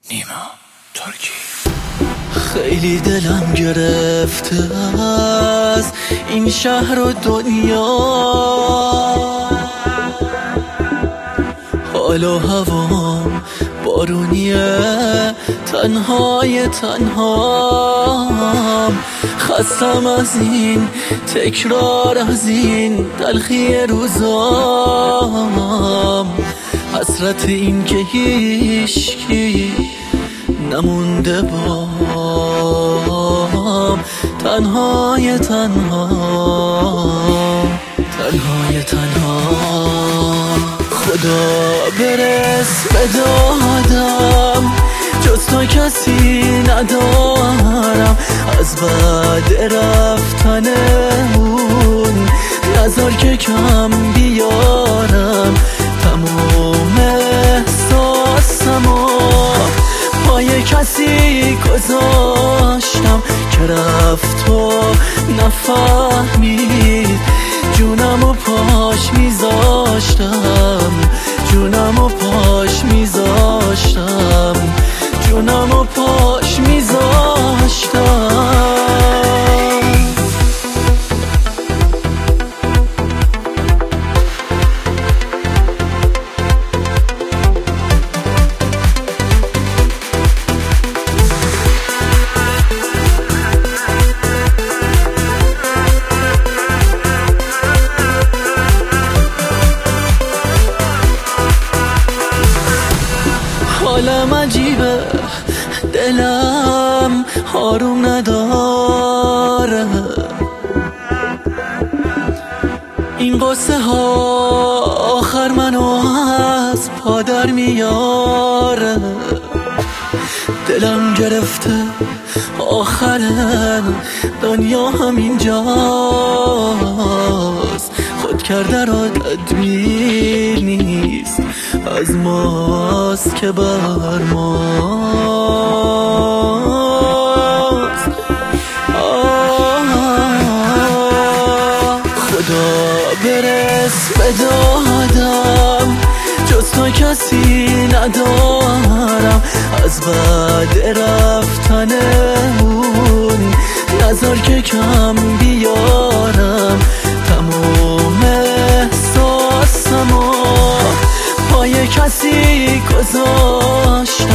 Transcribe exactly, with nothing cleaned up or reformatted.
نیما ترکی. خیلی دلم گرفته از این شهر و دنیا، حال و هوام بارونیه، تنهای تنهام. خستم از این تکرار، از این تلخی روزام، حسرت این که هیچکی نمونده بام. تنهای تنهام، تنهای تنهام. خدا برس به دادم، جز تو کسی ندارم. از بعد رفتنمون نذار که کم بیارم. تموم احساسمو پای کسی گذاشتم که رفت و نفهمید. جونمو پاش میذاشتم، جونمو پاش میذاشتم، جونمو پاش میذاشتم. حالم عجیبه، دلم آروم نداره. این قصه ها آخر منو از پادر میاره. دلم گرفته آخر دنیا همینجاست. خود کرده را تدبیر نیست، از ماست که بر ماست. خدا برس به دادم، جز تو کسی ندارم. از بعد رفتنمون نذار که کم بیارم. تموم احساسمو پای کسی گذاشت